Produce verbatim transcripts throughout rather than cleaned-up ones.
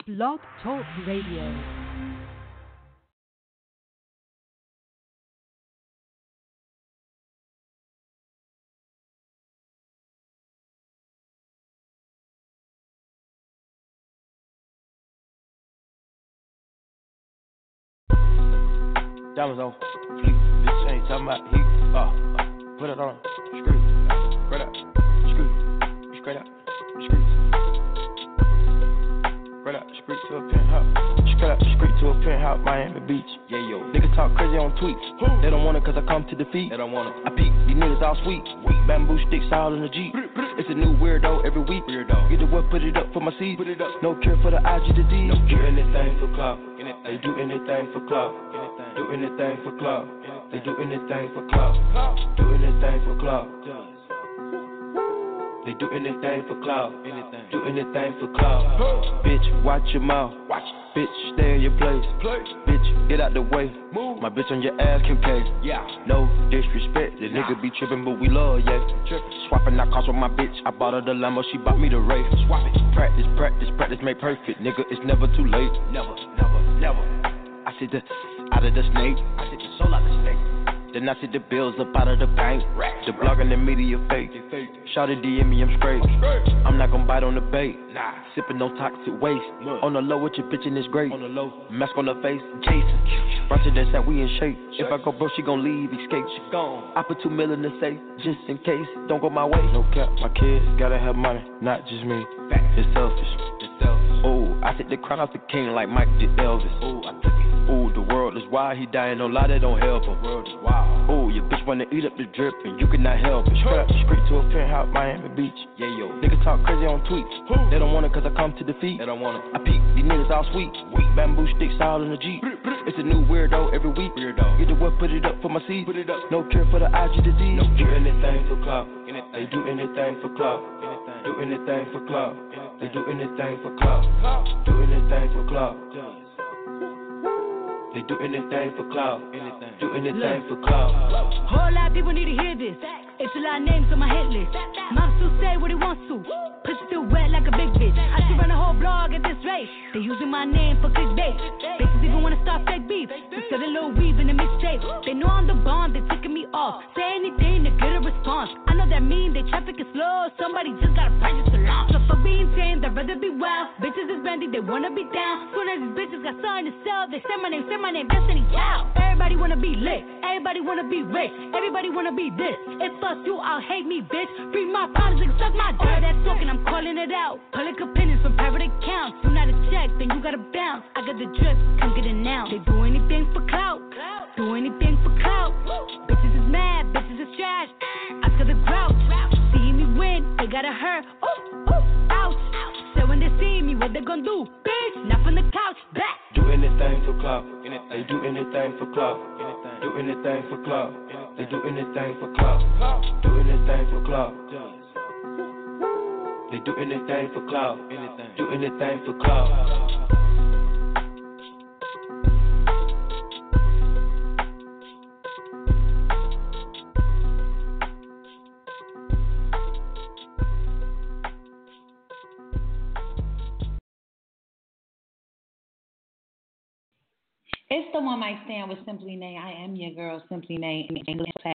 Blog Talk Radio. Diamonds on fleek, bitch ain't talking about heat. Uh, uh, put it on, screw, right up, screw, straight up, screw, right up, screw to a penthouse, straight up, screw to a penthouse, Miami Beach. Yeah, yo, niggas talk crazy on tweets. They don't want it cause I come to defeat. They don't want it. I peek, these niggas all sweet. Bamboo sticks all in the Jeep. It's a new weirdo every week. Weirdo. Get the what, put it up for my seed. Put it up. No cure for the I G to D. No cure. Do anything for clout. They do anything for clout. Do anything for clout. They do anything for clout. Do anything for clout. They do anything for clout. Do anything for clout. Bitch, watch your mouth. Watch. Bitch, stay in your place. Bitch, get out the way. Move. My bitch on your ass can pay. Yeah. No disrespect. The nigga be trippin', but we love, yeah. Swapping out cars with my bitch. I bought her the Lambo, she bought me the Wraith. Swap it. Practice, practice, practice, make perfect. Nigga, it's never too late. Never, never, never. I see the out of the snake. I see the soul out the snake. Then I see the bills up out of the bank. The blog and the media fake. Shawty D M me, I'm straight. I'm not gon' bite on the bait. Nah. Sippin' no toxic waste. On the low with your bitch and it's great. On the low. Mask on the face, Jason. Brunch that's how we in shape. If I go broke, she gon' leave, escape. She gone. I put two mil in the safe, just in case. Don't go my way. No cap, my kids gotta have money, not just me. It's selfish. It's selfish. Ooh, I take the crown off the king like Mike did Elvis. Ooh, I took it. Ooh, the world is wild, he dying, no lie, that don't help him. The world is wild. Ooh, your bitch wanna eat up the drip and you cannot help it. Straight up, straight to a penthouse, Miami Beach. Yeah, yo. Niggas talk crazy on tweets. They don't want it cause I come to defeat. They don't want it. I peek, these niggas all sweet. Bamboo sticks all in the Jeep. It's a new weirdo every week. Weirdo. Get the what, put it up for my seed. Put it up. No cure for the I G disease. No cure. Do anything for clout. They do anything for clout. Do anything for clout. They do anything for clout. Do anything for clout. They do anything for clout. Do anything for clout. Whole lot of people need to hear this. It's a lot of names on my hit list. Mom still say what he wants to. Pussy still wet like a big bitch. I should run a whole blog at this rate. They using my name for clickbait. Bitches even wanna start fake beef. Instead of little weave in the mixtape. They know I'm the bomb, they ticking me off. Say anything to get a response. I know that mean they traffic is slow. Somebody just gotta purchase the launch. So for being tame, they'd rather be wild. Bitches is brandy, they wanna be down. Soon as these bitches got something to sell, they say my name, say my name, Destiny Child. Everybody wanna be lit, everybody wanna be rich, everybody wanna be this. If fuck you, I'll hate me, bitch. Free my problems and suck my dirt. That's talking, I'm calling it out. Public opinions from private accounts. You not a check, then you gotta bounce. I got the drip, come get it now. They do anything for clout, do anything for clout. Bitches is mad, bitches is trash. I got the grouch. See me win, they gotta hurt. Ooh, ooh, ouch. So when they see me, what they gonna do? Bitch, not from the couch, back. Do anything for clout. They do anything for clout. Do anything for clout. They do anything for clout. Do anything for clout. They do anything for clout. Do anything for clout. It's the One Mic Stand with Simply Nay. I am your girl, Simply Nay. It's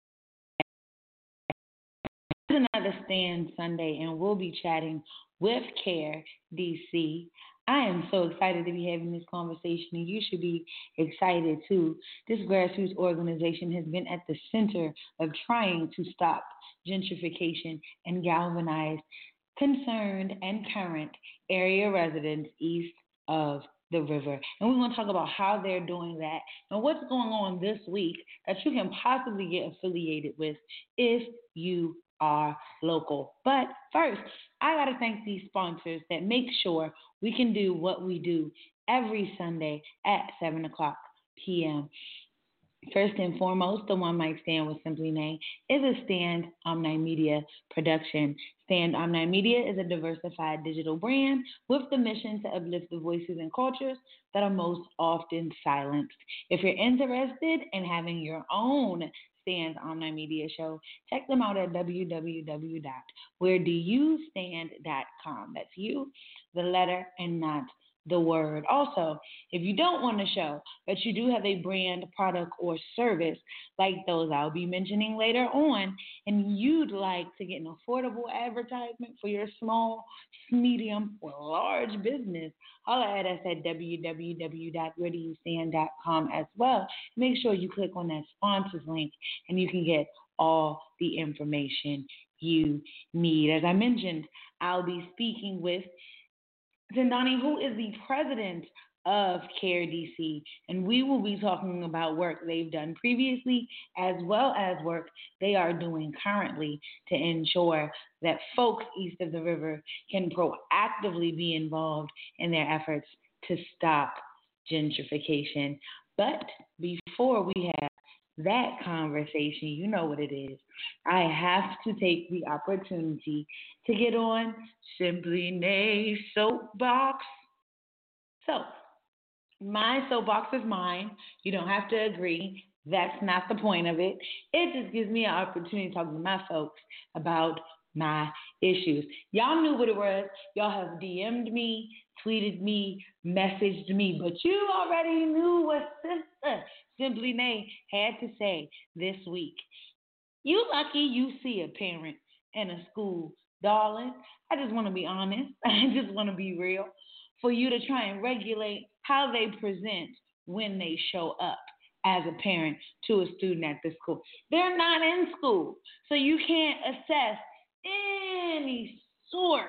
another Stand Sunday, and we'll be chatting with CARE D C. I am so excited to be having this conversation, and you should be excited too. This grassroots organization has been at the center of trying to stop gentrification and galvanize concerned and current area residents east of the river. And we're going to talk about how they're doing that and what's going on this week that you can possibly get affiliated with if you are local. But first, I got to thank these sponsors that make sure we can do what we do every Sunday at seven o'clock p.m. First and foremost, the One Mic Stand with Simply Nay is a Stand Omni Media production. Stand Omni Media is a diversified digital brand with the mission to uplift the voices and cultures that are most often silenced. If you're interested in having your own Stand Omni Media show, check them out at w w w dot where do you stand dot com. That's you, the letter, and not the word. Also, if you don't want to show that you do have a brand, product, or service like those I'll be mentioning later on, and you'd like to get an affordable advertisement for your small, medium, or large business, holla at us at w w w dot ready you stand dot com as well. Make sure you click on that sponsors link and you can get all the information you need. As I mentioned, I'll be speaking with Zindani, who is the president of CARE D C, and we will be talking about work they've done previously as well as work they are doing currently to ensure that folks east of the river can proactively be involved in their efforts to stop gentrification. But before we have that conversation, you know what it is. I have to take the opportunity to get on Simply Nay soapbox. So, my soapbox is mine. You don't have to agree. That's not the point of it. It just gives me an opportunity to talk to my folks about my issues. Y'all knew what it was. Y'all have D M'd me, tweeted me, messaged me, but you already knew what Sister Simply Nay had to say this week. You lucky you see a parent in a school, darling. I just want to be honest. I just want to be real. For you to try and regulate how they present when they show up as a parent to a student at the school. They're not in school, so you can't assess any sort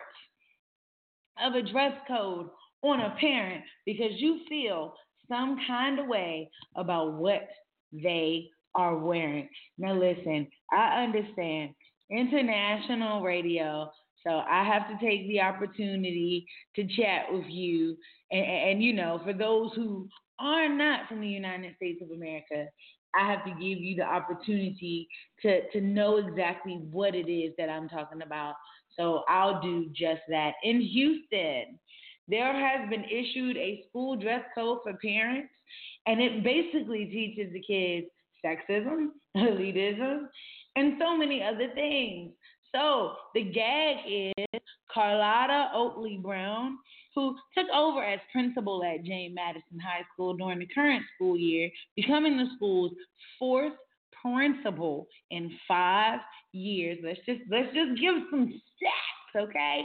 of a dress code on a parent because you feel some kind of way about what they are wearing. Now listen, I understand international radio, so I have to take the opportunity to chat with you. And, and, you know, for those who are not from the United States of America, I have to give you the opportunity to, to know exactly what it is that I'm talking about. So I'll do just that. In Houston, there has been issued a school dress code for parents, and it basically teaches the kids sexism, elitism, and so many other things. So the gag is Carlotta Oakley Brown, who took over as principal at Jane Madison High School during the current school year, becoming the school's fourth principal in five years. Let's just let's just give some stats, okay?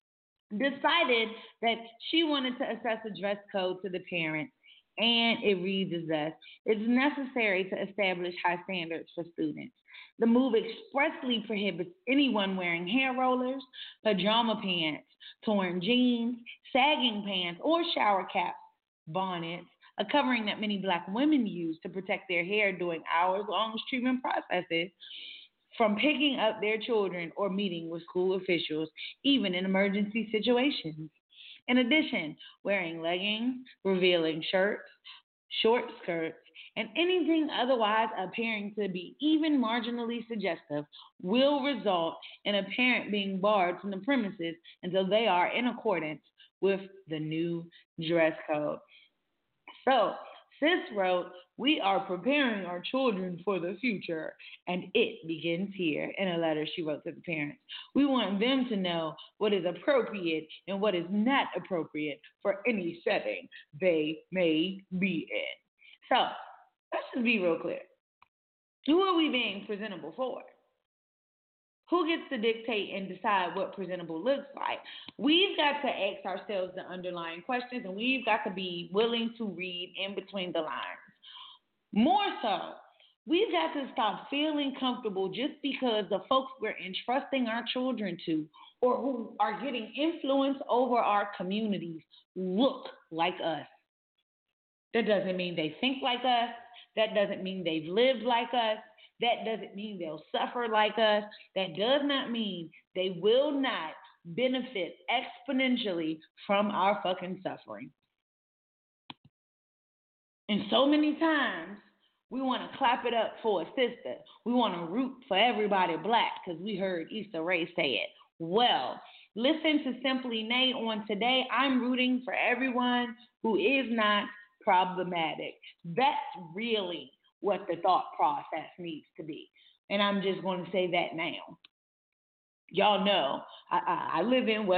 Decided that she wanted to assess a dress code to the parents, and it reads as thus: it's necessary to establish high standards for students. The move expressly prohibits anyone wearing hair rollers, pajama pants, torn jeans, sagging pants, or shower caps, bonnets, a covering that many black women use to protect their hair during hours-long treatment processes, from picking up their children or meeting with school officials, even in emergency situations. In addition, wearing leggings, revealing shirts, short skirts, and anything otherwise appearing to be even marginally suggestive will result in a parent being barred from the premises until they are in accordance with the new dress code. So, Sis wrote, we are preparing our children for the future, and it begins here, in a letter she wrote to the parents. We want them to know what is appropriate and what is not appropriate for any setting they may be in. So, let's just be real clear. Who are we being presentable for? Who gets to dictate and decide what presentable looks like? We've got to ask ourselves the underlying questions, and we've got to be willing to read in between the lines. More so, we've got to stop feeling comfortable just because the folks we're entrusting our children to or who are getting influence over our communities look like us. That doesn't mean they think like us. That doesn't mean they've lived like us. That doesn't mean they'll suffer like us. That does not mean they will not benefit exponentially from our fucking suffering. And so many times, we want to clap it up for a sister. We want to root for everybody black because we heard Issa Rae say it. Well, listen to Simply Nay on today. I'm rooting for everyone who is not problematic. That's really what the thought process needs to be. And I'm just going to say that now. Y'all know I, I, I live in what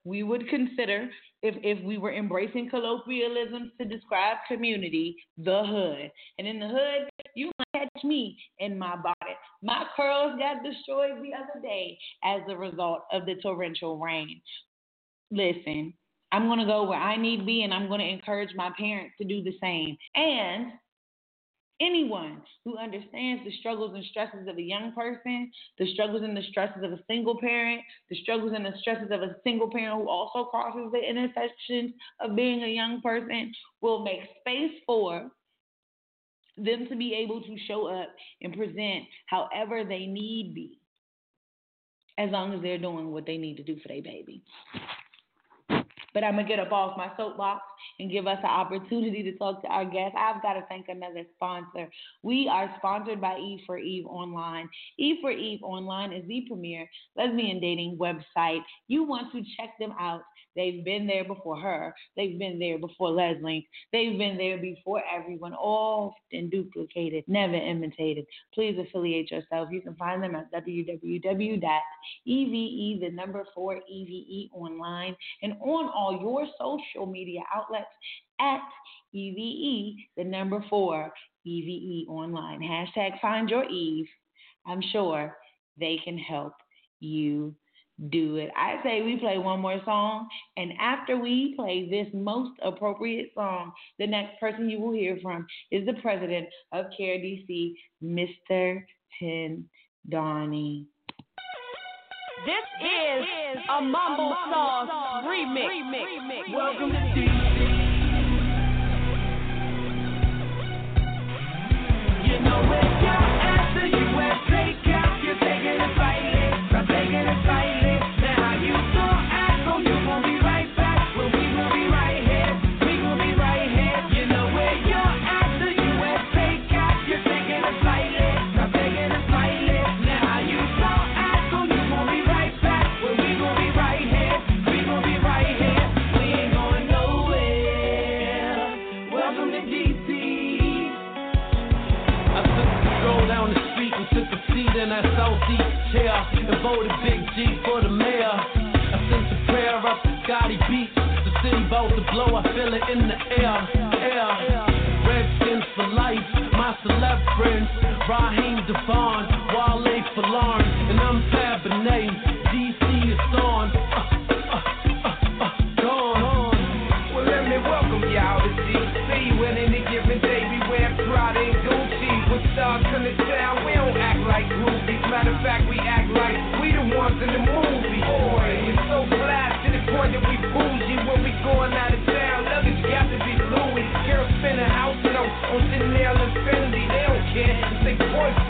we would consider, if, if we were embracing colloquialisms to describe community, the hood. And in the hood, you might catch me in my body. My curls got destroyed the other day as a result of the torrential rain. Listen, I'm going to go where I need to be, and I'm going to encourage my parents to do the same. And anyone who understands the struggles and stresses of a young person, the struggles and the stresses of a single parent, the struggles and the stresses of a single parent who also crosses the intersections of being a young person, will make space for them to be able to show up and present however they need be, as long as they're doing what they need to do for their baby. But I'm going to get up off my soapbox and give us an opportunity to talk to our guests. I've got to thank another sponsor. We are sponsored by Eve for Eve Online. Eve for Eve Online is the premier lesbian dating website. You want to check them out. They've been there before her. They've been there before Leslie. They've been there before everyone, often duplicated, never imitated. Please affiliate yourself. You can find them at w w w dot e v e, the number four, E V E online, and on all your social media outlets at E V E, the number four, E V E online. Hashtag find your Eve. I'm sure they can help you do it. I say we play one more song, and after we play this most appropriate song, the next person you will hear from is the president of CARE D C, Mister Tim Donnie. This is a Mumble Sauce remix. remix. Welcome to D C. You know where you're at, the U S takeout. You're taking it fighting, I'm taking it fighting. And voted Big G for the mayor. I sent a prayer up to Scotty Beach. The city about to blow, I feel it in the air. Air. Redskins for life, my celeb friends. Raheem Devon, Wale for Lawrence, and I'm Fabinay. D C is on. Uh, uh, uh, uh, gone. Well, let me welcome y'all to D C. When any given day we wear Prada and Gucci. When stars come to town, we don't act like groupies. Matter of fact, we act like we the ones in the movie. Boy, it's so flat to the point that we bougie when we going out of town. Luggage got to be Louis. Girls spend a house on, on Chanel Infinity. They don't care. It's their boys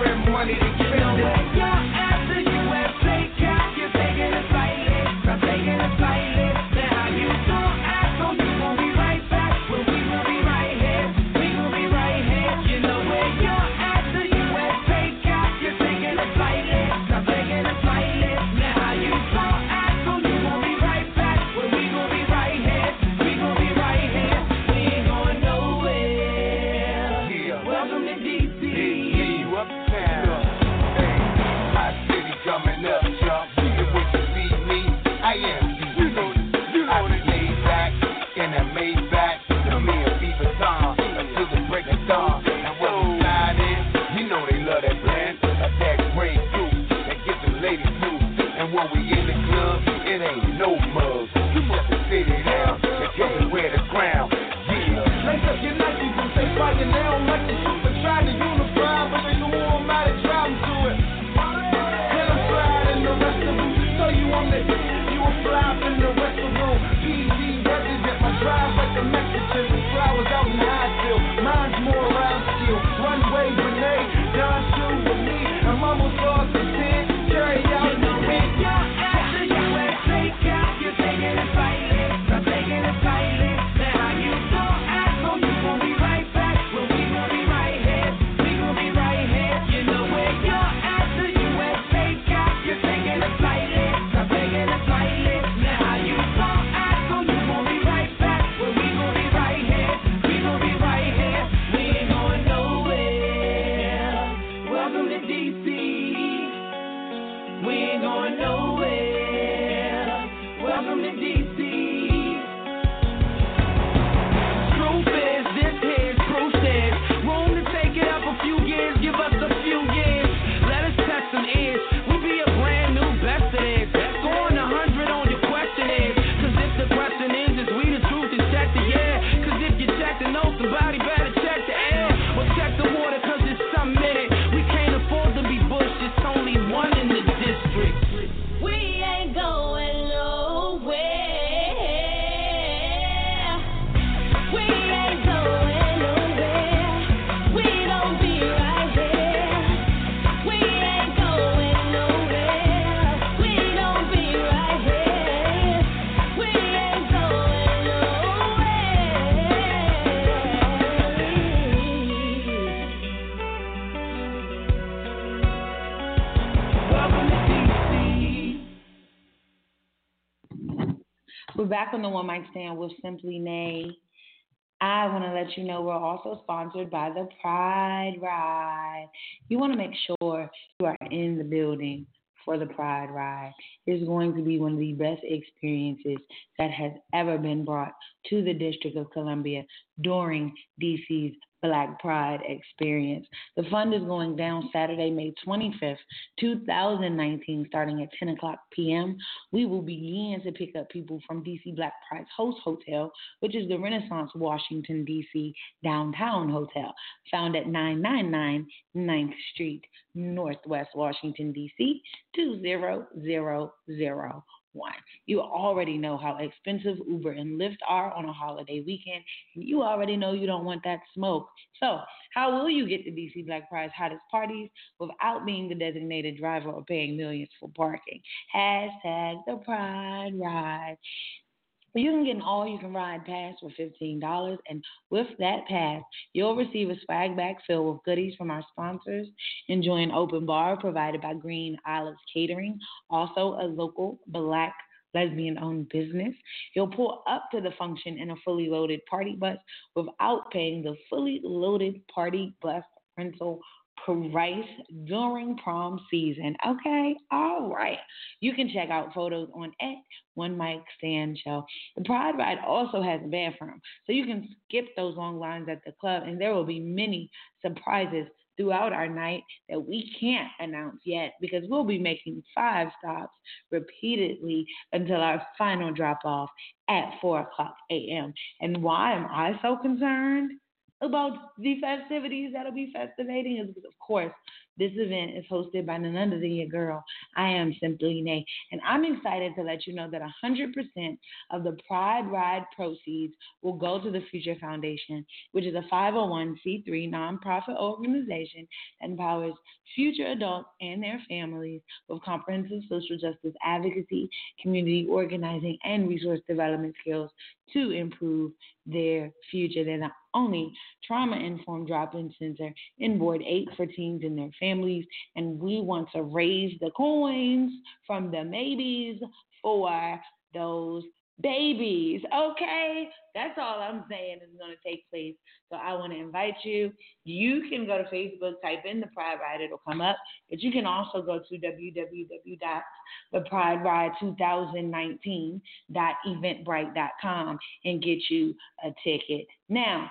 back on the One Mic Stand with Simply Nay. I want to let you know we're also sponsored by the Pride Ride. You want to make sure you are in the building for the Pride Ride. It's going to be one of the best experiences that has ever been brought to the District of Columbia during D C's Black Pride experience. The fund is going down Saturday, May twenty-fifth, two thousand nineteen, starting at ten o'clock p.m. We will begin to pick up people from D C Black Pride's host hotel, which is the Renaissance Washington, D C Downtown Hotel, found at nine ninety-nine ninth Street, Northwest Washington, D C two zero zero zero one. You already know how expensive Uber and Lyft are on a holiday weekend, and you already know you don't want that smoke. So, how will you get to D C Black Pride's hottest parties without being the designated driver or paying millions for parking? Hashtag the Pride Ride. You can get an all-you-can-ride pass for fifteen dollars, and with that pass, you'll receive a swag bag filled with goodies from our sponsors. Enjoy an open bar provided by Green Olives Catering, also a local Black lesbian-owned business. You'll pull up to the function in a fully loaded party bus without paying the fully loaded party bus rental price during prom season. Okay, all right. You can check out photos on at One Mic Stand Show. The Pride Ride also has a bathroom, so you can skip those long lines at the club, and there will be many surprises throughout our night that we can't announce yet because we'll be making five stops repeatedly until our final drop off at four o'clock a.m. And why am I so concerned about the festivities that'll be festivating is because, of course, this event is hosted by none other than your girl. I am Simply Nay, and I'm excited to let you know that one hundred percent of the Pride Ride proceeds will go to the Future Foundation, which is a five oh one c three nonprofit organization that empowers future adults and their families with comprehensive social justice advocacy, community organizing, and resource development skills to improve their future. They're the only trauma-informed drop-in center in Ward eight for teens and their families, and we want to raise the coins from the maybes for those babies. Okay, that's all I'm saying is going to take place. So I want to invite you. You can go to Facebook, type in the Pride Ride, it'll come up. But you can also go to w w w dot the pride ride twenty nineteen dot eventbrite dot com and get you a ticket. Now,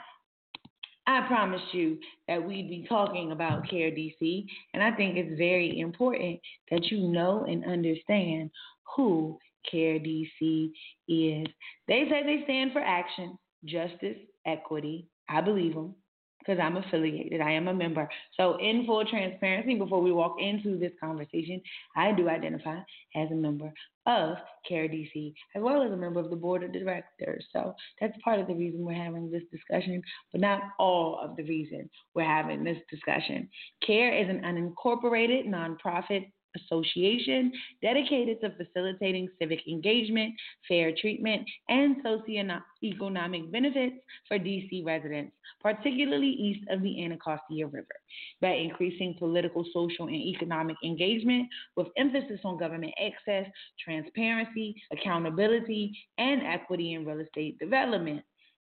I promised you that we'd be talking about CARE D C, and I think it's very important that you know and understand who CARE D C is. They say they stand for action, justice, equity. I believe them because I'm affiliated. I am a member. So in full transparency, before we walk into this conversation, I do identify as a member of CARE D C, as well as a member of the board of directors. So that's part of the reason we're having this discussion, but not all of the reason we're having this discussion. CARE is an unincorporated nonprofit association dedicated to facilitating civic engagement, fair treatment, and socioeconomic benefits for D C residents, particularly east of the Anacostia River, by increasing political, social, and economic engagement with emphasis on government access, transparency, accountability, and equity in real estate development.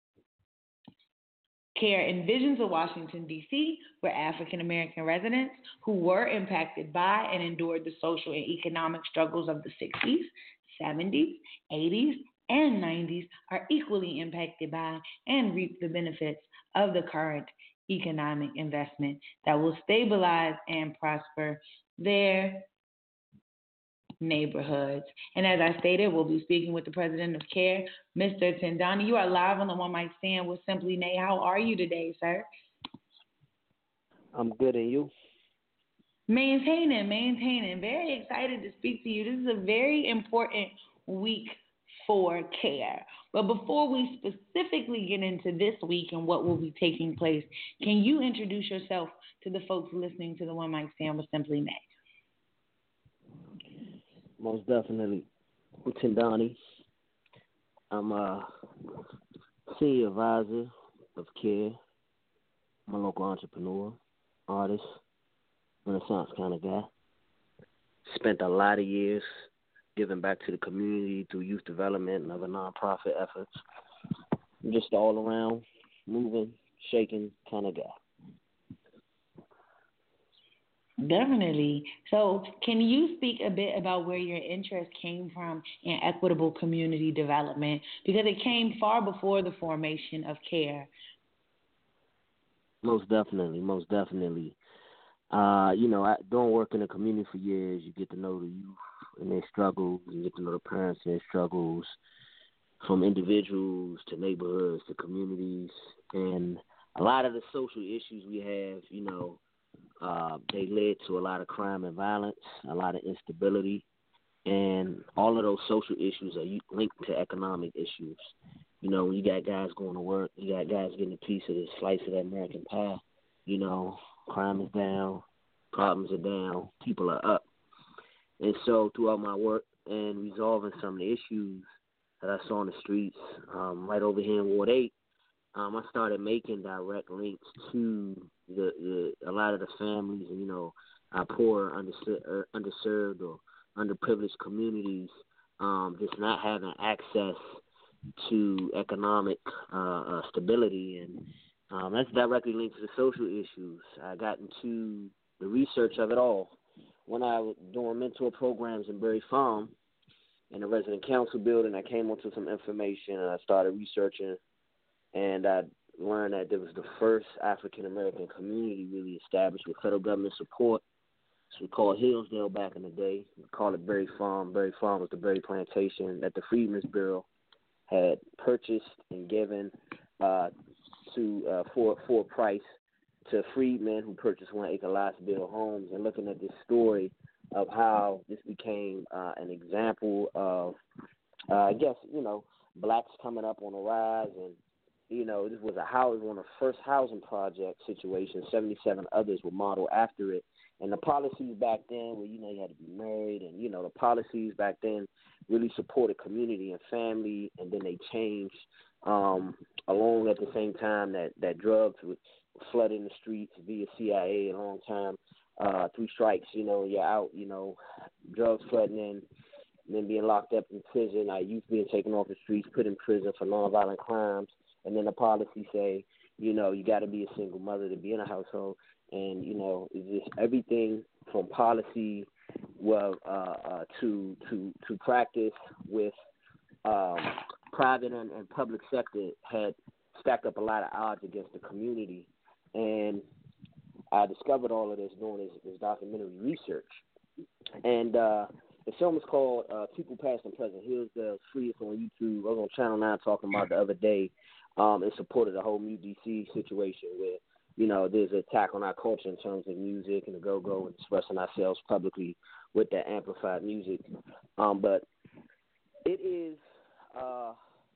CARE envisions a Washington, D C, where African American residents who were impacted by and endured the social and economic struggles of the sixties, seventies, eighties, and nineties are equally impacted by and reap the benefits of the current economic investment that will stabilize and prosper their neighborhoods. And as I stated, we'll be speaking with the president of CARE, Mister Tindani. You are live on the One Mic Stand with Simply Nay. How are you today, sir? I'm good, and you? Maintaining, maintaining. Very excited to speak to you. This is a very important week for CARE. But before we specifically get into this week and what will be taking place, can you introduce yourself to the folks listening to the One Mic Stand with Simply Nay? Most definitely. I'm Tindani. I'm a senior advisor of CARE. I'm a local entrepreneur, artist, Renaissance kind of guy. Spent a lot of years giving back to the community through youth development and other nonprofit efforts. I'm just all around moving, shaking kind of guy. Definitely. So can you speak a bit about where your interest came from in equitable community development? Because it came far before the formation of CARE. Most definitely, most definitely. Uh, you know, I, doing work in the community for years, you get to know the youth and their struggles, you get to know the parents and their struggles, from individuals to neighborhoods to communities. And a lot of the social issues we have, you know, Uh, they led to a lot of crime and violence, a lot of instability, and all of those social issues are linked to economic issues. You know, when you got guys going to work, you got guys getting a piece of this slice of that American pie. You know, crime is down, problems are down, people are up. And so throughout my work and resolving some of the issues that I saw on the streets, um, right over here in Ward eight, um, I started making direct links to the, the a lot of the families and, you know, our poor, underser- underserved or underprivileged communities um, just not having access to economic uh, uh, stability. And um, that's directly linked to the social issues. I got into the research of it all when I was doing mentor programs in Berry Farm in the resident council building. I came onto some information and I started researching, and I learned that there was the first African-American community really established with federal government support. It's we called Hillsdale back in the day. We called it Berry Farm. Berry Farm was the berry plantation that the Freedmen's Bureau had purchased and given uh, to uh, for for a price to freedmen who purchased one acre lots to build homes. And looking at this story of how this became uh, an example of, uh, I guess, you know, blacks coming up on the rise. And you know, this was a house, one of the first housing project situations. seventy-seven others were modeled after it. And the policies back then where, you know, you had to be married, and, you know, the policies back then really supported community and family, and then they changed um, along at the same time that, that drugs would flood in the streets via C I A a long time. Uh, three strikes, you know, you're out, you know, drugs flooding in, and then being locked up in prison, our youth being taken off the streets, put in prison for nonviolent crimes. And then the policy say, you know, you got to be a single mother to be in a household. And, you know, it's just everything from policy well, uh, uh, to to to practice with um, private and, and public sector had stacked up a lot of odds against the community. And I discovered all of this doing this, this documentary research. And uh, the film is called uh, People Past and Present. Hillsdale's free. It's on YouTube. I was on Channel nine talking about it the other day. Um, it supported the whole Mu D C situation where, you know, there's an attack on our culture in terms of music and the go-go and expressing ourselves publicly with that amplified music. Um, but it is uh,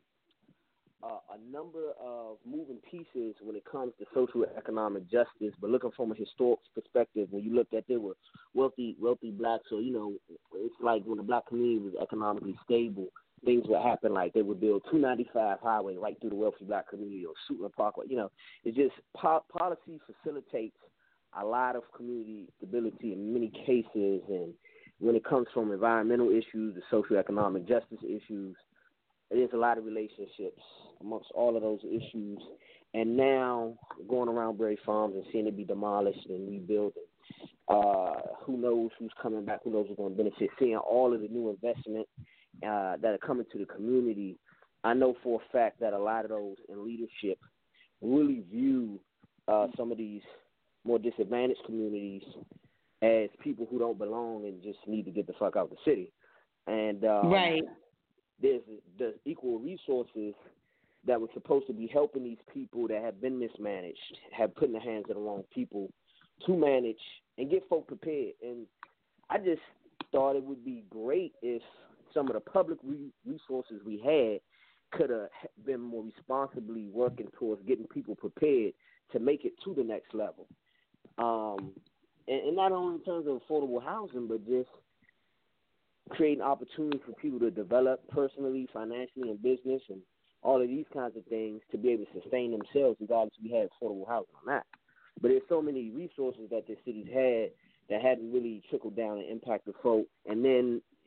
uh, a number of moving pieces when it comes to social and economic justice, but looking from a historic perspective, when you looked at there were wealthy, wealthy blacks, so, you know, it's like when the black community was economically stable, things would happen like they would build two ninety-five highway right through the wealthy black community or Suitland Parkway. You know, it's just po- policy facilitates a lot of community stability in many cases. And when it comes from environmental issues to socioeconomic justice issues, there's a lot of relationships amongst all of those issues. And now going around Berry Farms and seeing it be demolished and rebuilding, uh, who knows who's coming back, who knows who's going to benefit, seeing all of the new investment Uh, that are coming to the community. I know for a fact that a lot of those in leadership really view uh, some of these more disadvantaged communities as people who don't belong and just need to get the fuck out of the city. And um, right. there's, there's equal resources that were supposed to be helping these people that have been mismanaged, have put in the hands of the wrong people to manage and get folk prepared. And I just thought it would be great if some of the public re- resources we had could have been more responsibly working towards getting people prepared to make it to the next level. Um, and, and not only in terms of affordable housing, but just creating opportunities for people to develop personally, financially, and business, and all of these kinds of things to be able to sustain themselves regardless if we had affordable housing or not. But there's so many resources that the cities had that hadn't really trickled down and impacted folk. And then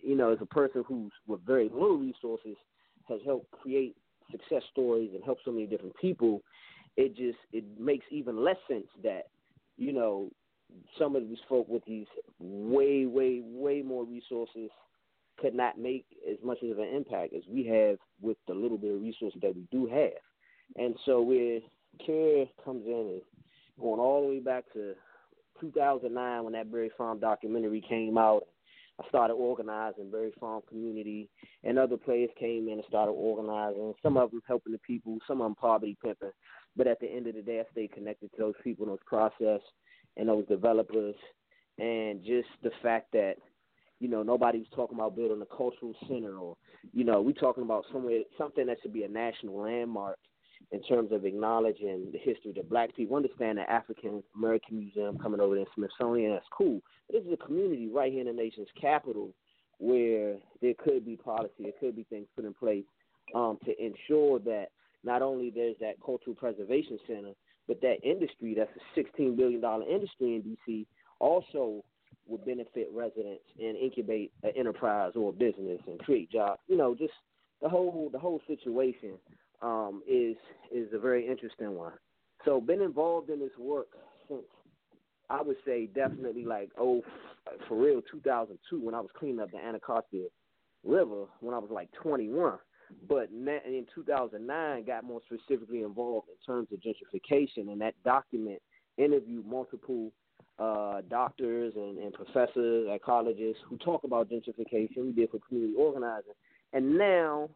you know, as a person who's with very little resources has helped create success stories and help so many different people, it just it makes even less sense that, you know, some of these folk with these way, way, way more resources could not make as much of an impact as we have with the little bit of resources that we do have. And so where CARE comes in is going all the way back to two thousand nine when that Berry Farm documentary came out. I started organizing Berry Farm community, and other players came in and started organizing. Some of them helping the people, some of them poverty pimping. But at the end of the day, I stayed connected to those people, those process, and those developers, and just the fact that, you know, nobody was talking about building a cultural center, or, you know, we talking about somewhere something that should be a national landmark in terms of acknowledging the history that black people understand. The African American Museum coming over there in Smithsonian, that's cool. But this is a community right here in the nation's capital where there could be policy, there could be things put in place um, to ensure that not only there's that cultural preservation center, but that industry, that's a sixteen billion dollars industry in D C, also will benefit residents and incubate an enterprise or a business and create jobs. You know, just the whole the whole situation um, is is a very interesting one. So been involved in this work since, I would say, definitely like, oh, for real, two thousand two, when I was cleaning up the Anacostia River when I was like twenty-one. But in two thousand nine, got more specifically involved in terms of gentrification, and that document interviewed multiple uh, doctors and, and professors at colleges who talk about gentrification. We did for community organizing. And now,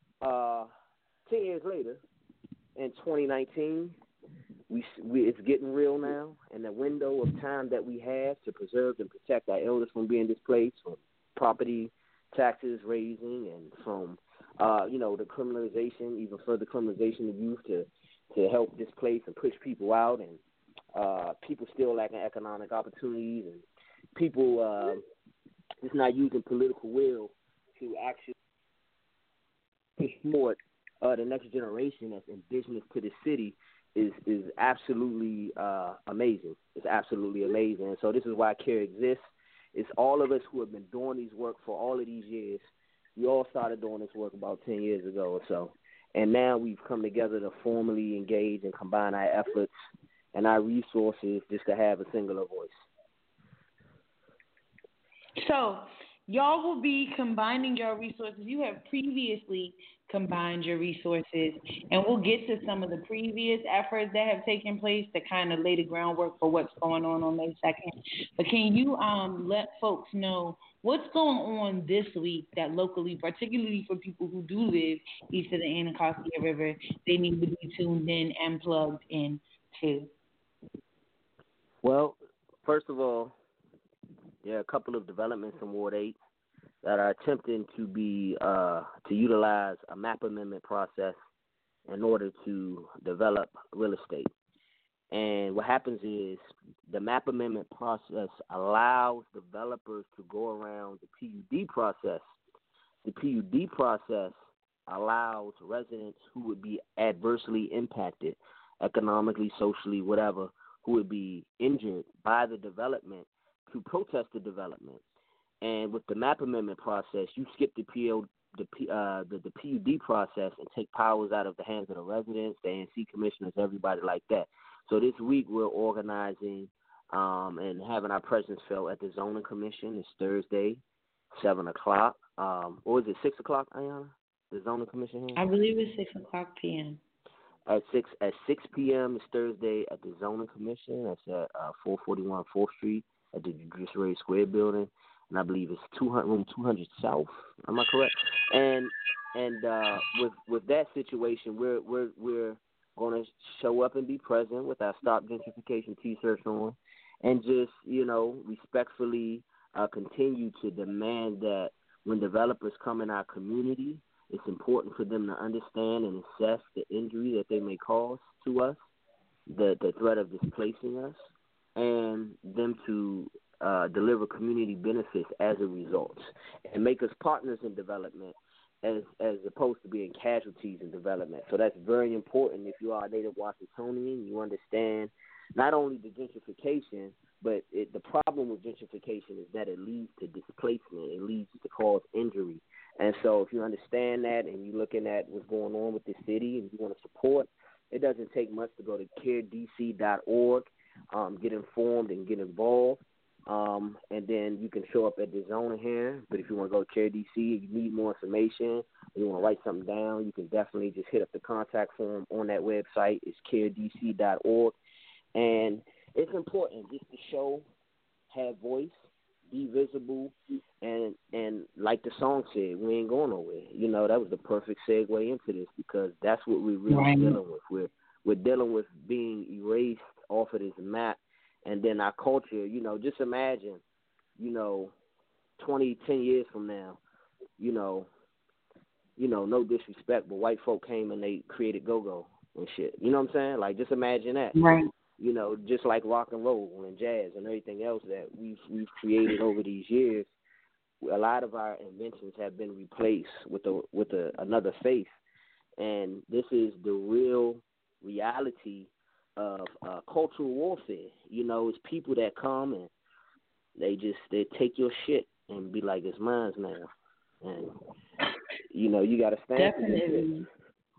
uh, ten years later, in twenty nineteen, we, we it's getting real now, and the window of time that we have to preserve and protect our elders from being displaced, from property taxes raising, and from Uh, you know, the criminalization, even further criminalization of youth to, to help displace and push people out, and uh, people still lacking economic opportunities, and people uh, just not using political will to actually support uh, the next generation that's indigenous to the city is is absolutely uh, amazing. It's absolutely amazing. And so this is why CARE exists. It's all of us who have been doing these work for all of these years. We all started doing this work about ten years ago or so, and now we've come together to formally engage and combine our efforts and our resources just to have a singular voice. So y'all will be combining your resources. You have previously combined your resources, and we'll get to some of the previous efforts that have taken place to kind of lay the groundwork for what's going on on May second. But can you um, let folks know what's going on this week that locally, particularly for people who do live east of the Anacostia River, they need to be tuned in and plugged in to? Well, first of all, there are a couple of developments in Ward eight that are attempting to be uh, to utilize a map amendment process in order to develop real estate. And what happens is the map amendment process allows developers to go around the P U D process. The P U D process allows residents who would be adversely impacted economically, socially, whatever, who would be injured by the development to protest the development. And with the map amendment process, you skip the P O, the, P, uh, the, the P U D process and take powers out of the hands of the residents, the A N C commissioners, everybody like that. So this week we're organizing um, and having our presence felt at the Zoning Commission. It's Thursday, seven o'clock. Um, or is it six o'clock, Ayana? The Zoning Commission here? I believe it's six o'clock p.m. At six at six p.m. It's Thursday at the Zoning Commission. That's at uh, four forty-one fourth Street at the Judiciary Square building. And I believe it's two hundred, room two hundred South. Am I correct? And and uh, with with that situation, we're we're we're going to show up and be present with our Stop Gentrification T-shirts on, and just, you know, respectfully uh, continue to demand that when developers come in our community, it's important for them to understand and assess the injury that they may cause to us, the the threat of displacing us, and them to uh, deliver community benefits as a result, and make us partners in development as as opposed to being casualties in development. So that's very important. If you are a native Washingtonian, you understand not only the gentrification, but it, the problem with gentrification is that it leads to displacement. It leads to cause injury. And so if you understand that and you're looking at what's going on with the city and you want to support, it doesn't take much to go to care d c dot org, um, get informed and get involved. Um, and then you can show up at the zone here. But if you want to go to Care D C, you need more information, you want to write something down, you can definitely just hit up the contact form on that website. It's care d c dot org. And it's important just to show, have voice, be visible, and and like the song said, we ain't going nowhere. You know, that was the perfect segue into this because that's what we're really right. dealing with. We're, we're dealing with being erased off of this map. And then our culture, you know, just imagine, you know, twenty, ten years from now, you know, you know, no disrespect, but white folk came and they created go-go and shit. You know what I'm saying? Like, just imagine that. Right. You know, just like rock and roll and jazz and everything else that we've we've created over these years, a lot of our inventions have been replaced with a with a, another face, and this is the real reality of uh, cultural warfare. You know, it's people that come and they just they take your shit and be like, it's mine now, and you know you got to stand Definitely. for this shit.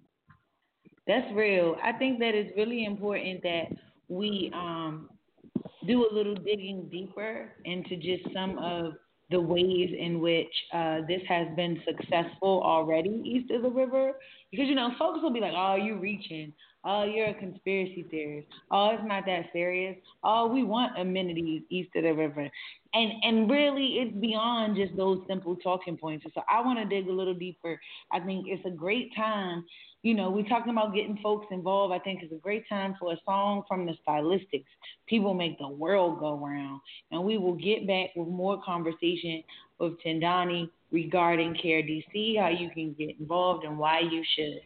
That's real. I think that it's really important that we um, do a little digging deeper into just some of the ways in which uh, this has been successful already east of the river. Because, you know, folks will be like, oh, you reaching. Oh, you're a conspiracy theorist. Oh, it's not that serious. Oh, we want amenities east of the river. And and really, it's beyond just those simple talking points. So I want to dig a little deeper. I think it's a great time. You know, we're talking about getting folks involved. I think it's a great time for a song from the Stylistics. People make the world go round. And we will get back with more conversation with Tendani regarding Care D C, how you can get involved and why you should.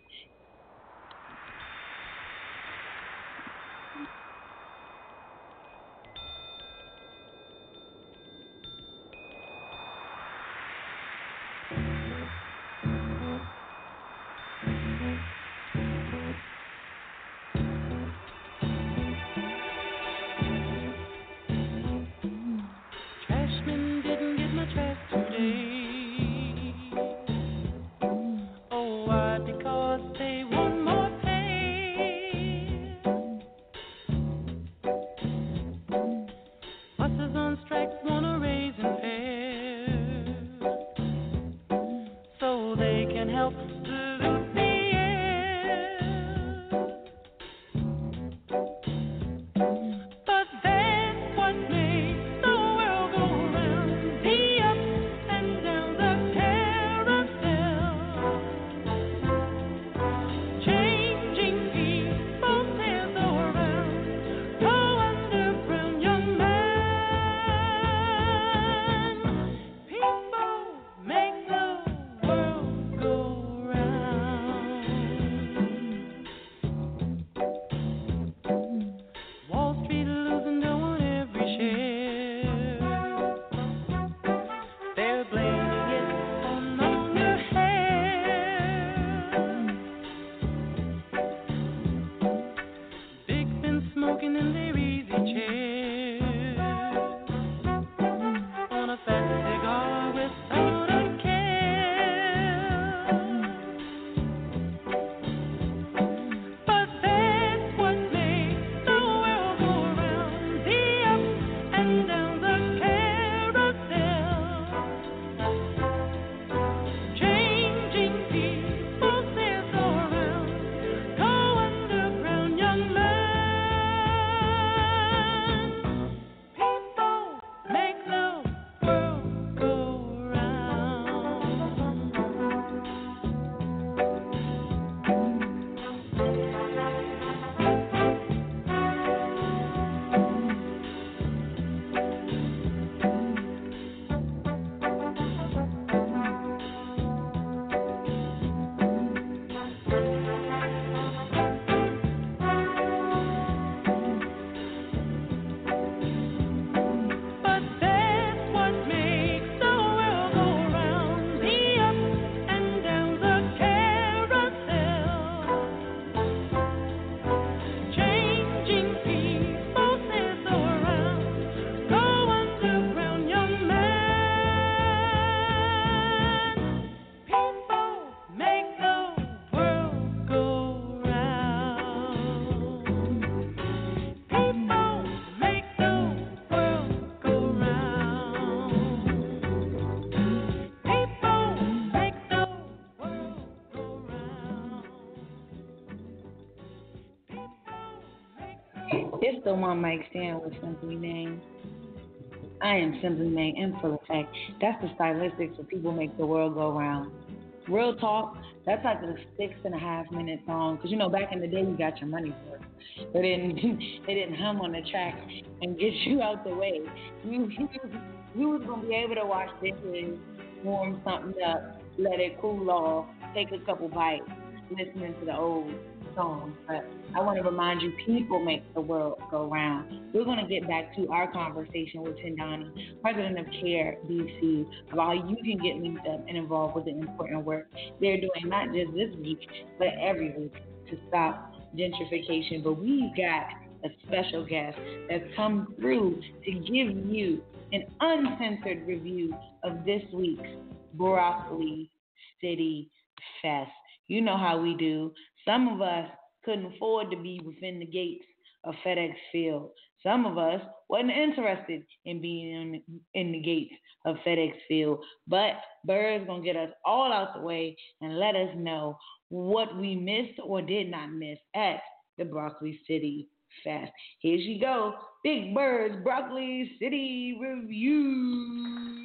It's the one mic stand with Simply Name. I am Simply Name in full effect. That's the stylistics where people make the world go round. Real talk, that's like a six and a half minute song. Because, you know, back in the day, you got your money for it. They didn't, they didn't hum on the track and get you out the way. You, you, you was going to be able to wash dishes, warm something up, let it cool off, take a couple bites, listening to the old songs. But I want to remind you, people make the world go round. We're going to get back to our conversation with Tindani, president of CARE D C, of how you can get linked up and involved with the important work they're doing, not just this week, but every week to stop gentrification. But we've got a special guest that's come through to give you an uncensored review of this week's Broccoli City Fest. You know how we do. Some of us couldn't afford to be within the gates of FedEx Field. Some of us wasn't interested in being in, in the gates of FedEx Field. But Bird's going to get us all out the way and let us know what we missed or did not miss at the Broccoli City Fest. Here she go. Big Bird's Broccoli City Review.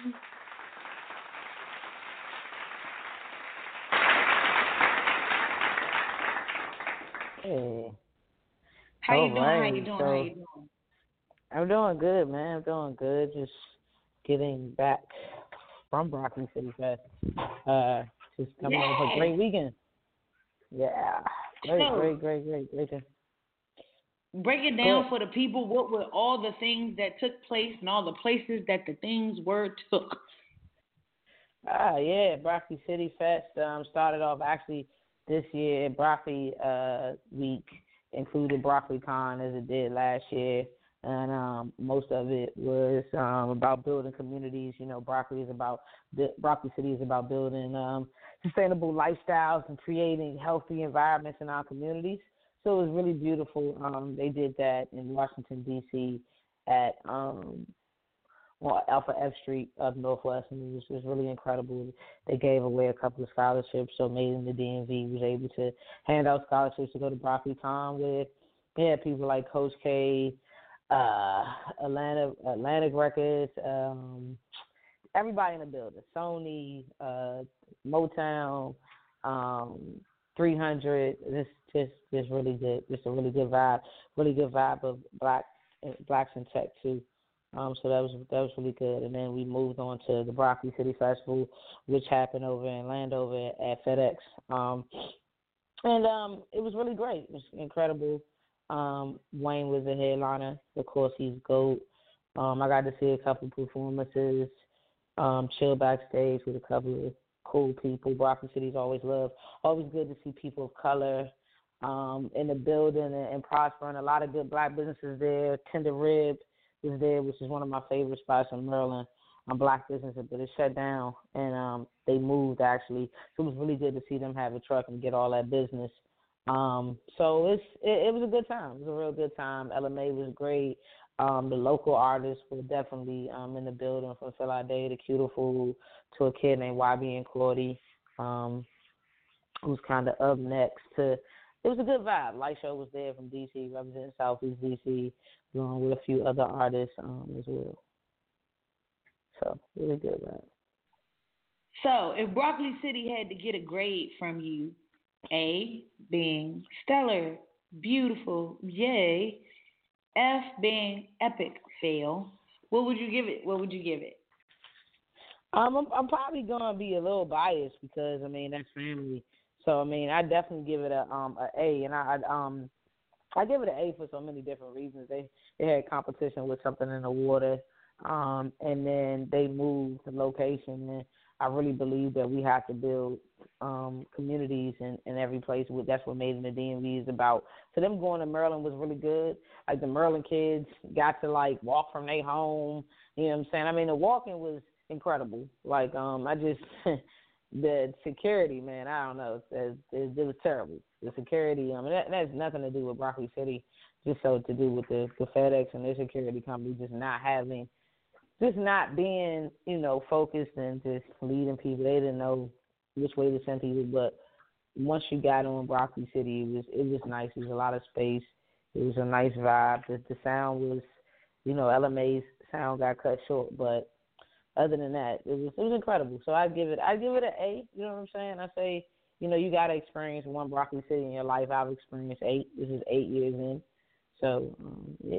Hey. How All you doing? right. How you doing? So, How you doing? I'm doing good, man. I'm doing good. Just getting back from Broccoli City Fest. Uh, just coming yeah. off a great weekend. Yeah. Great, so, great, great, great, great. Thing. Break it down Good. for the people. What were all the things that took place and all the places that the things were took? Ah, yeah. Broccoli City Fest um, started off actually this year. Broccoli uh, Week included BroccoliCon as it did last year, and um, most of it was um, about building communities. You know, Broccoli is about Broccoli City is about building um, sustainable lifestyles and creating healthy environments in our communities. So it was really beautiful. Um, they did that in Washington D C at um, well, Alpha F Street up Northwest, and it was, it was really incredible. They gave away a couple of scholarships, so Made in the D M V was able to hand out scholarships to go to BroccoliCon with. They had people like Coach K, uh, Atlanta, Atlantic Records, um, everybody in the building, Sony, uh, Motown, um, three hundred. This just just really good. Just a really good vibe. Really good vibe of black blacks in tech too. Um, so that was that was really good. And then we moved on to the Broccoli City Festival, which happened over in Landover at FedEx. Um, and um, it was really great. It was incredible. Um, Wayne was the headliner. Of course, he's GOAT. Um, I got to see a couple performances, um, chill backstage with a couple of cool people. Broccoli City's always love. Always good to see people of color um, in the building and, and prospering. A lot of good black businesses there. Tender Rib was there, which is one of my favorite spots in Maryland. I'm black businesses, but it shut down, and um, they moved, actually. So it was really good to see them have a truck and get all that business. Um, so it's it, it was a good time. It was a real good time. L M A was great. Um, the local artists were definitely um, in the building, from Philadelphia to Cutiful to a kid named Y B and Claudie, um, who's kind of up next. To It was a good vibe. Light Show was there from D C, representing Southeast D C, along with a few other artists um, as well. So, really good, man. So, if Broccoli City had to get a grade from you, A, being stellar, beautiful, yay, F, being epic, fail, what would you give it? What would you give it? Um, I'm, I'm probably going to be a little biased because, I mean, that's family. So, I mean, I definitely give it a um a A, and I I, um I give it an A for so many different reasons. They they had competition with something in the water. Um, and then they moved the location, and I really believe that we have to build um, communities in, in every place. That's what Made in the D M V is about. So them going to Maryland was really good. Like, the Maryland kids got to, like, walk from their home. You know what I'm saying? I mean, the walking was incredible. Like, um, I just the security, man, I don't know. It, it, it was terrible. The security, I mean, that, that has nothing to do with Broccoli City, just so to do with the, the FedEx and their security company just not having – just not being, you know, focused and just leading people. They didn't know which way to send people. But once you got on Broccoli City, it was it was nice. There was a lot of space. It was a nice vibe. The, the sound was, you know, Ella Mai's sound got cut short, but other than that, it was it was incredible. So I give it I give it an A. You know what I'm saying? I say, you know, you got to experience one Broccoli City in your life. I've experienced eight. This is eight years in. So um, yeah.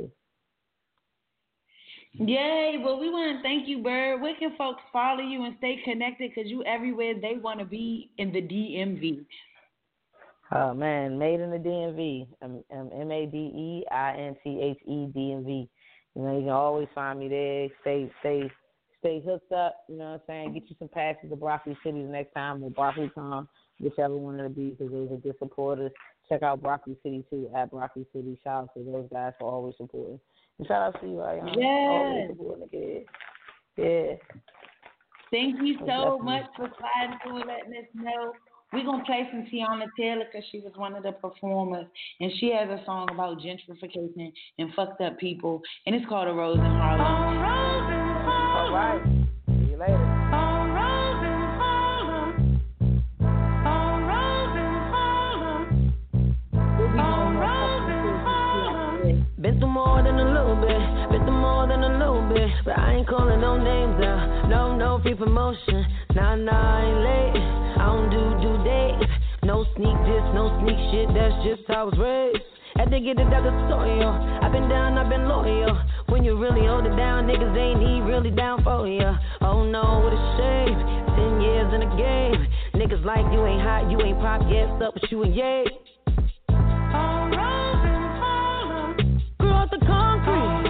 Yay! Well, we want to thank you, Bird. Where can folks follow you and stay connected? Because you everywhere they want to be in the D M V. Oh, man, made in the D M V. Um, um, M A D E I N T H E D M V. You know, you can always find me there. Stay, stay, stay hooked up. You know what I'm saying? Get you some passes to Broccoli City the next time, or BroccoliCon, whichever one it'll be, because those are good supporters. Check out Broccoli City, too, at Broccoli City. Shout out to those guys for always supporting. And shout out to you, Ryan. Yes. Yeah. Thank you so Definitely. much for sliding through and letting us know. We're going to play some Tiana Taylor because she was one of the performers. And she has a song about gentrification and fucked up people. And it's called A Rose in Harlem. All right. See you later. Been through more than a little bit, been through more than a little bit, but I ain't calling no names out, no, no free promotion, nah, nah, I ain't late, I don't do due dates, no sneak this, no sneak shit, that's just how I was raised, had to get it out the soil, I've been down, I've been loyal, when you really hold it down, niggas ain't he really down for ya, oh no, what a shame, ten years in the game, niggas like you ain't hot, you ain't pop, yes, up with you and yay. The concrete,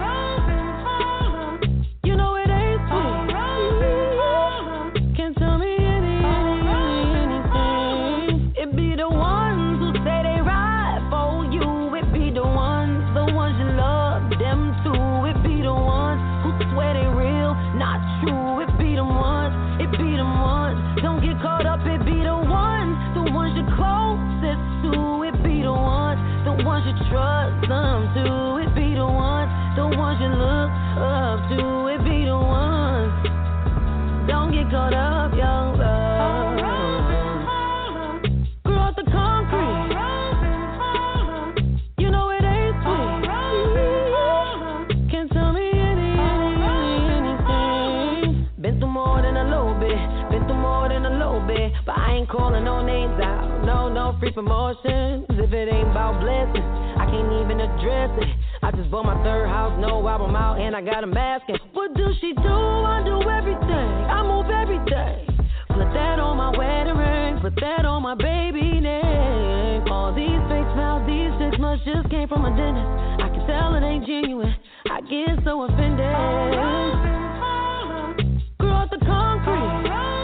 you know it ain't sweet. Can't tell me any, any, anything. It be the ones who say they ride for you. It be the ones, the ones you love, them too. It be the ones who swear they real, not true. It be the ones, it be the ones. Don't get caught up. It be the ones, the ones you're closest to. It be the ones, the ones you trust them too. The ones, the ones you look up to, it be the ones. Don't get caught up, young love. Grew up the concrete, you know it ain't sweet. Can't tell me any, any, anything. Been through more than a little bit, been through more than a little bit, but I ain't calling no names out, no, no free promotions. If it ain't about blessings, I can't even address it. I just bought my third house, no album out, and I got a mask. And what do she do? I do everything. I move everything. Put that on my wedding ring, put that on my baby name. All these fake smiles, these six months just came from a dentist. I can tell it ain't genuine. I get so offended. Grew up the concrete.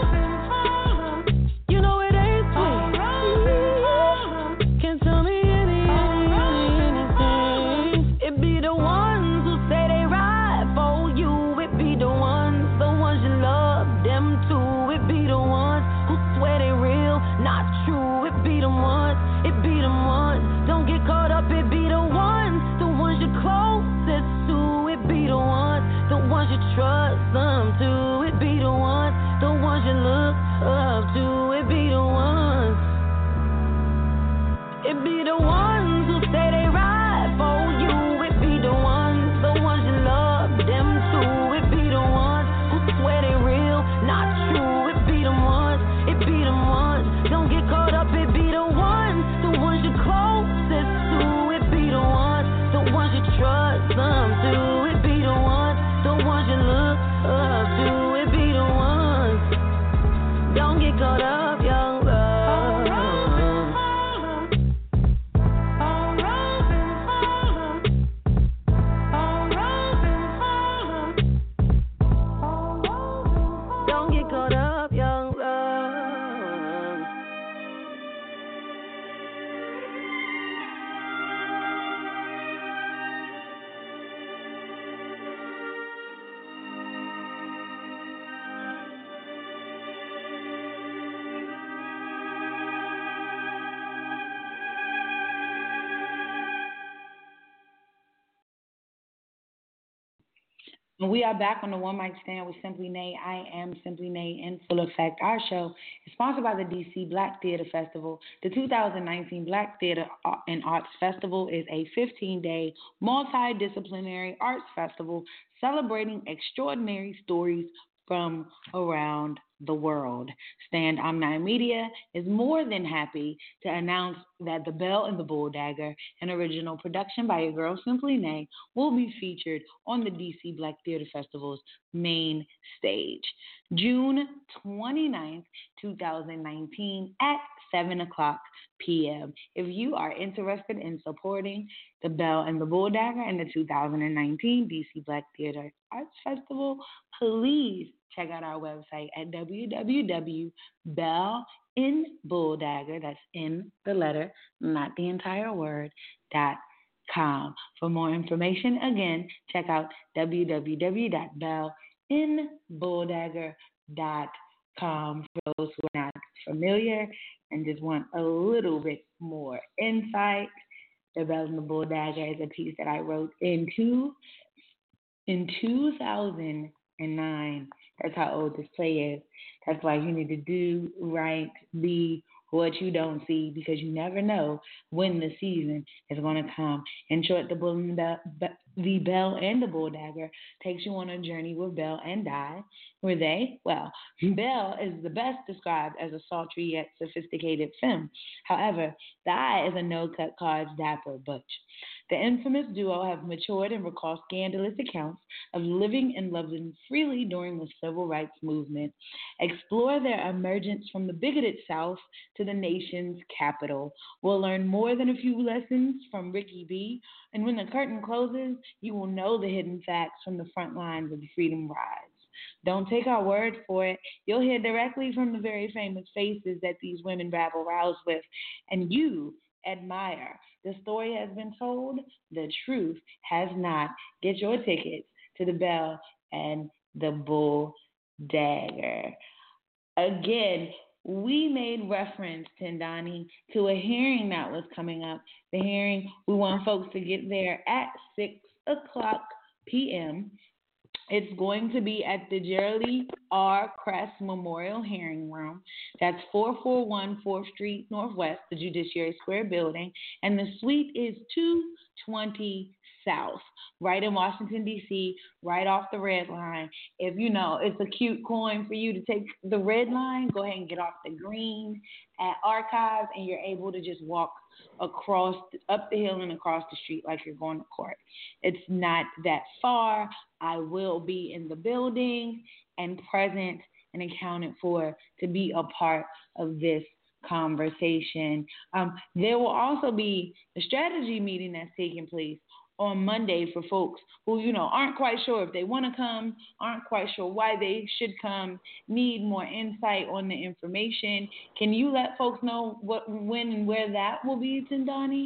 You know it ain't sweet. Can't tell me any, anything. It be the ones who say they ride for you. It be the ones, the ones you love, them too. It be the ones who swear they real, not true. It be the ones, it be the ones. Don't get caught up. It be the ones, the ones you're closest to. It be the ones, the ones you And we are back on the One Mic Stand with Simply Nay. I am Simply Nay in full effect. Our show is sponsored by the D C Black Theater Festival. The two thousand nineteen Black Theater and Arts Festival is a fifteen-day multidisciplinary arts festival celebrating extraordinary stories from around the world. Stand Omni Media is more than happy to announce that The Bell and the Bull Dagger, an original production by your girl Simply Nay, will be featured on the D C Black Theater Festival's main stage, June twenty-ninth, twenty nineteen at seven o'clock p.m. If you are interested in supporting The Bell and the Bull Dagger and the two thousand nineteen D C Black Theater Arts Festival, please check out our website at w w w dot bell in bull dagger, that's in the letter, not the entire word, dot com. For more information, again, check out w w w dot bell in bull dagger dot com. For those who are not familiar and just want a little bit more insight, The Bell and the Bull Dagger is a piece that I wrote in two, in two thousand nine. That's how old this play is. That's why you need to do, right, be what you don't see, because you never know when the season is going to come. In short, the, bull and the, the Bell and the Bull Dagger takes you on a journey with Bell and Di. Were they? Well, Bell is the best described as a sultry yet sophisticated femme. However, Di is a no-cut cards dapper butch. The infamous duo have matured and recall scandalous accounts of living and loving freely during the civil rights movement, explore their emergence from the bigoted South to the nation's capital. We'll learn more than a few lessons from Ricky B, and when the curtain closes, you will know the hidden facts from the front lines of the Freedom Rides. Don't take our word for it. You'll hear directly from the very famous faces that these women rabble rouse with, and you admire. The story has been told. The truth has not. Get your tickets to The Bell and the Bull Dagger. Again, we made reference, Tindani, to a hearing that was coming up. The hearing, we want folks to get there at six o'clock p.m. It's going to be at the Geraldine R. Crest Memorial Hearing Room. That's four four one fourth Street Northwest, the Judiciary Square building. And the suite is two twenty South, right in Washington, D C, right off the red line. If you know it's a cute coin for you to take the red line, go ahead and get off the green at Archives, and you're able to just walk across, up the hill and across the street like you're going to court. It's not that far. I will be in the building and present and accounted for to be a part of this conversation. Um, there will also be a strategy meeting that's taking place on Monday for folks who, you know, aren't quite sure if they want to come, aren't quite sure why they should come, need more insight on the information. Can you let folks know what, when, and where that will be, Tindani?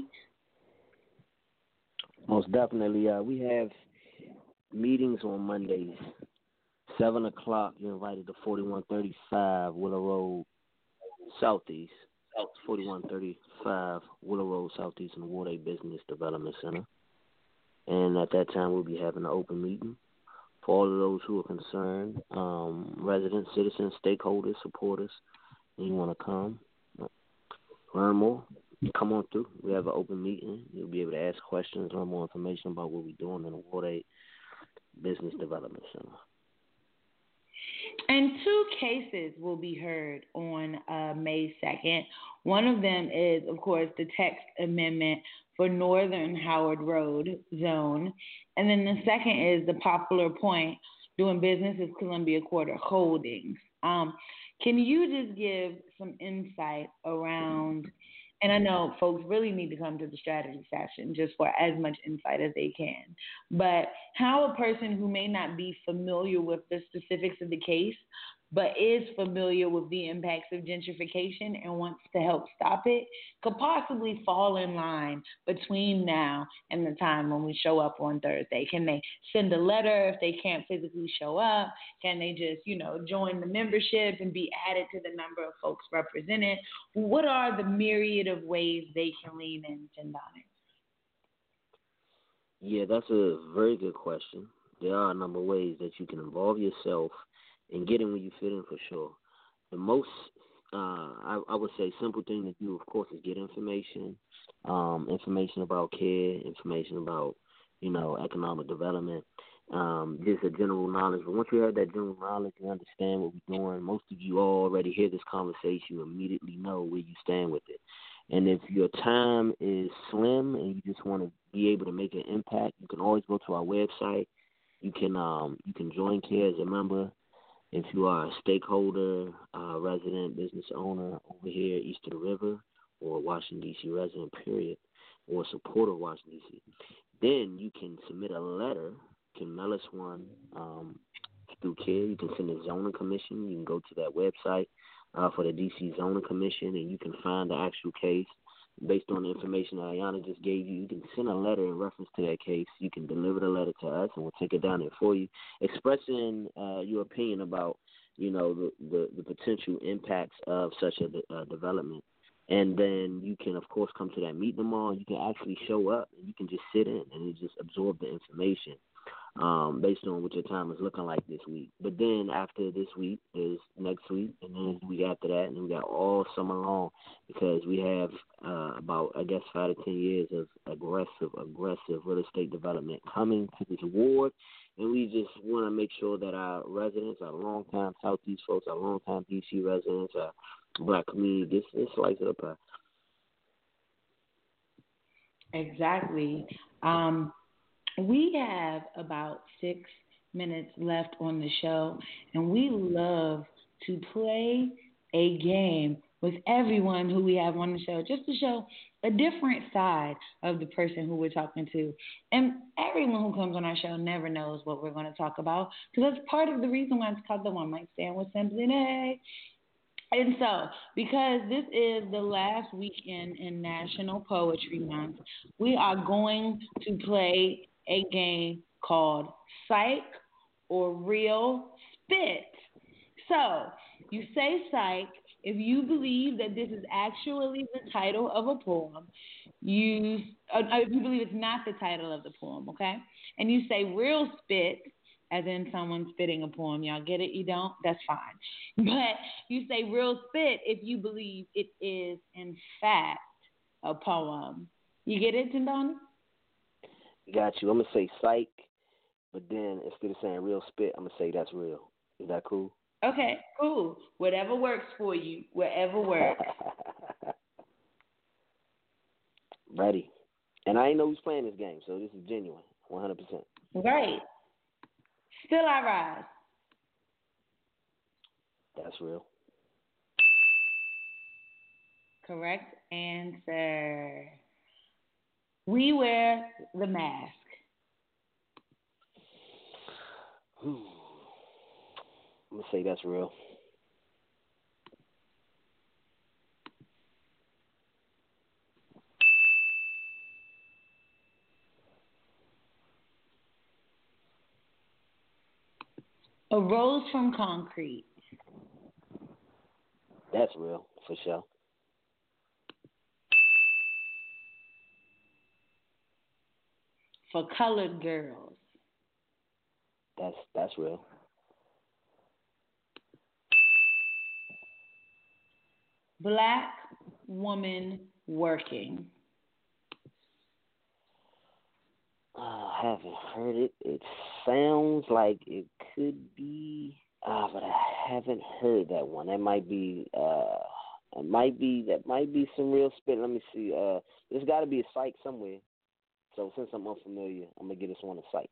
Most definitely. Uh, we have meetings on Mondays, seven o'clock. You're invited to forty-one thirty-five Willow Road Southeast, forty-one thirty-five Willow Road Southeast in the Water Business Development Center. And at that time, we'll be having an open meeting for all of those who are concerned, um, residents, citizens, stakeholders, supporters. And you want to come, learn more, come on through. We have an open meeting. You'll be able to ask questions, learn more information about what we're doing in the Water Business Development Center. And two cases will be heard on uh, May second. One of them is, of course, the text amendment for Northern Howard Road zone. And then the second is the Popular Point doing business as Columbia Quarter Holdings. Um, can you just give some insight around, and I know folks really need to come to the strategy session just for as much insight as they can, but how a person who may not be familiar with the specifics of the case, but is familiar with the impacts of gentrification and wants to help stop it, could possibly fall in line between now and the time when we show up on Thursday? Can they send a letter if they can't physically show up? Can they just, you know, join the membership and be added to the number of folks represented? What are the myriad of ways they can lean in, Tindani? Yeah, that's a very good question. There are a number of ways that you can involve yourself and get in where you fit in for sure. The most, uh, I, I would say, simple thing to do, of course, is get information, um, information about care, information about, you know, economic development, um, just a general knowledge. But once you have that general knowledge and understand what we're doing, most of you already hear this conversation, you immediately know where you stand with it. And if your time is slim and you just want to be able to make an impact, you can always go to our website. You can um, you can join CARE as a member. If you are a stakeholder, uh, resident, business owner over here east of the river, or Washington, D C resident, period, or a supporter of Washington, D C, then you can submit a letter. You can mail us one um, through CARE. You can send a zoning commission. You can go to that website uh, for the D C Zoning Commission, and you can find the actual case. Based on the information that Ayana just gave you, you can send a letter in reference to that case. You can deliver the letter to us, and we'll take it down there for you, expressing uh, your opinion about, you know, the, the, the potential impacts of such a de- uh, development. And then you can, of course, come to that meeting tomorrow. You can actually show up, and you can just sit in and just absorb the information um, based on what your time is looking like this week. But then after this week is next week, and then the week after that, and then we got all summer long because we have uh, about, I guess, five to ten years of aggressive, aggressive real estate development coming to this ward. And we just want to make sure that our residents, our longtime Southeast folks, our longtime D C residents, our Black community, this, this slice of the pie. Exactly. Um, we have about six minutes left on the show, and we love to play a game with everyone who we have on the show, just to show a different side of the person who we're talking to. And everyone who comes on our show never knows what we're going to talk about, because that's part of the reason why it's called the One Mic Stand with Simply Nay. And so, because this is the last weekend in National Poetry Month, we are going to play a game called Psych or Real Spit. So, you say psych if you believe that this is actually the title of a poem. You, uh, if you believe it's not the title of the poem, okay? And you say real spit, as in someone spitting a poem. Y'all get it? You don't? That's fine. But you say real spit if you believe it is, in fact, a poem. You get it, Tindani? Got you. I'm going to say psych, but then instead of saying real spit, I'm going to say that's real. Is that cool? Okay, cool. Whatever works for you. Whatever works. Ready. And I ain't know who's playing this game, so this is genuine, one hundred percent. Right. Still I rise. That's real. Correct answer. We wear the mask. I'm going to say that's real. A rose from concrete. That's real, for sure. For colored girls. That's that's real. Black woman working. Uh, I haven't heard it. It sounds like it could be, uh, but I haven't heard that one. That might be, uh, it might be, that might be some real spit. Let me see. Uh, there's got to be a psych somewhere. So since I'm unfamiliar, I'm gonna give this one a psych.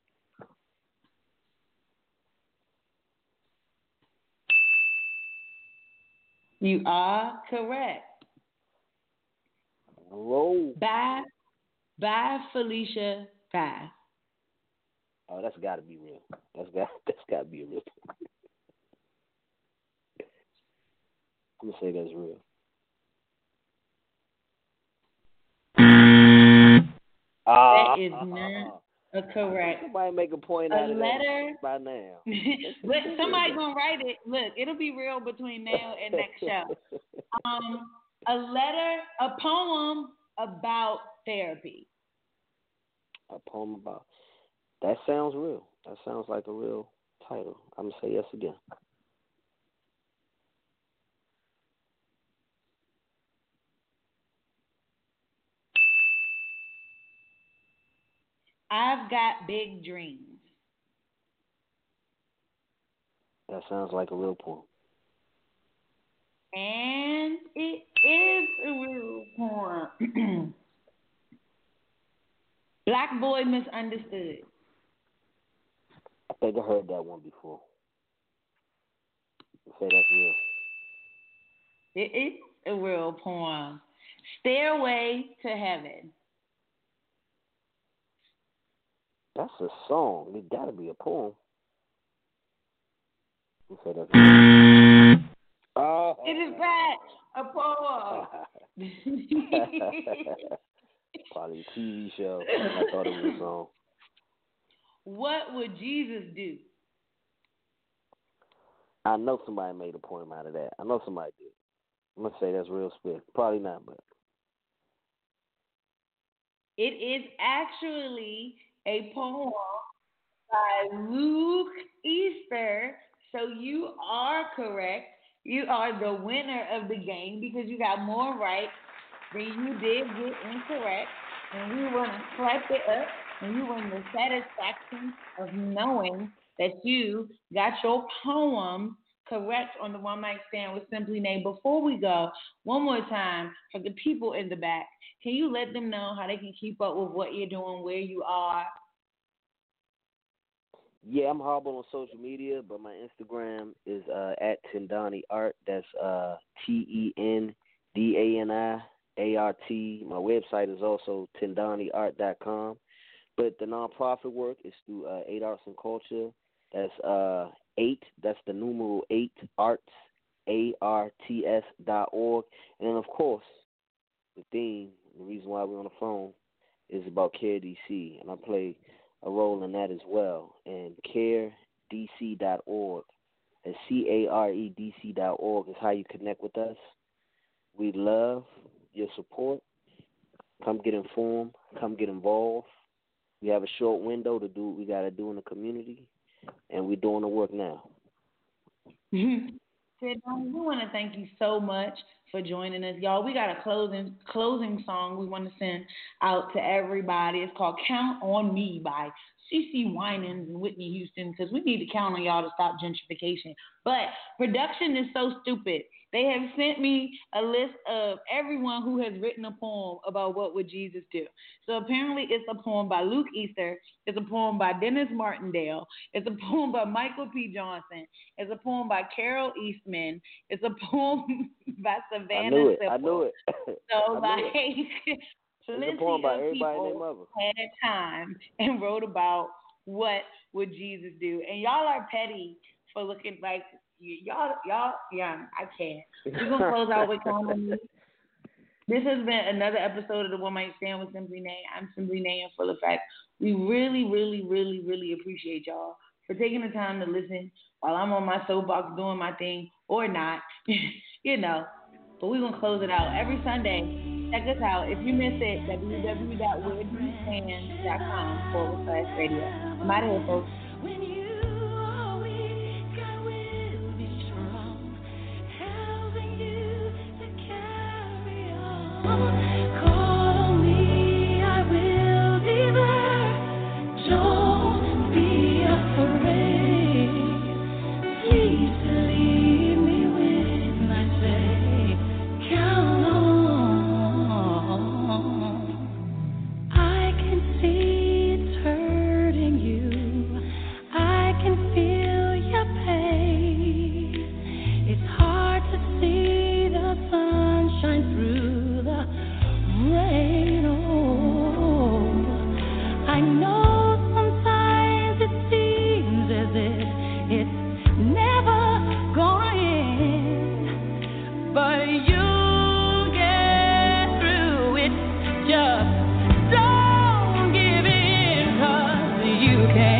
You are correct. Roll. Bye, bye, Felicia. Bye. Oh, that's got to be real. That's got that's got to be a real. I'm gonna say that's real. That is not a correct. Somebody make a point a out of letter that by now. Look, somebody gonna write it. Look, it'll be real between now and next show. Um, a letter, a poem about therapy. A poem about That sounds real. That sounds like a real title. I'm going to say yes again. I've got big dreams. That sounds like a real poem. And it is a real poem. Black Boy Misunderstood. I think I heard that one before. You say that's real. It is a real poem. Stairway to Heaven. That's a song. It got to be a poem. You say that's real. Oh. It is that, a poem. Probably a T V show. I thought it was a song. What would Jesus do? I know somebody made a poem out of that. I know somebody did. I'm going to say that's real spit. Probably not, but. It is actually a poem by Luke Easter. So you are correct. You are the winner of the game because you got more right than you did get incorrect. And we want to clap it up. And you win the satisfaction of knowing that you got your poem correct on the One Mic Stand with Simply Name. Before we go, one more time for the people in the back, can you let them know how they can keep up with what you're doing, where you are? Yeah, I'm horrible on social media, but my Instagram is uh, at Tendani Art. That's uh, T E N D A N I A R T. My website is also tendani art dot com. But the nonprofit work is through uh, Eight Arts and Culture. That's uh, eight. That's the numeral eight arts, A R T S dot org. And then, of course, the theme, the reason why we're on the phone, is about Care D C, and I play a role in that as well. And care d c dot org, that's C A R E D C dot org, is how you connect with us. We love your support. Come get informed. Come get involved. We have a short window to do what we got to do in the community, and we're doing the work now. We want to thank you so much for joining us. Y'all, we got a closing closing song we want to send out to everybody. It's called Count on Me by C C Winans and Whitney Houston, because we need to count on y'all to stop gentrification. But production is so stupid. They have sent me a list of everyone who has written a poem about what would Jesus do. So apparently it's a poem by Luke Easter. It's a poem by Dennis Martindale. It's a poem by Michael P. Johnson. It's a poem by Carol Eastman. It's a poem by Savannah I knew it. Sipple. I knew it. So I like, knew it. plenty It's a poem by of everybody and their people mother. had time and wrote about what would Jesus do. And y'all are petty for looking like y- y'all, y'all, young. I can't. We're going to close out with Count on Me. This has been another episode of the One Mic Stand with Simply Nay. I'm Simply Nay and Full Effect. We really, really, really, really appreciate y'all for taking the time to listen while I'm on my soapbox doing my thing or not, you know. But we're going to close it out every Sunday. Check us out. If you miss it, w w w dot where do you stand dot com forward slash radio. I'm out of here, folks. When you are weak, I will be strong, helping you to carry on. Call on me, I will be there. Don't be afraid. Please believe me when I say, count on. I can see it's hurting you. I can feel your pain. It's hard to see the sunshine through the rain. Oh, I know sometimes it seems as if it's never gonna end, but you'll get through it. Just don't give in, 'cause you can.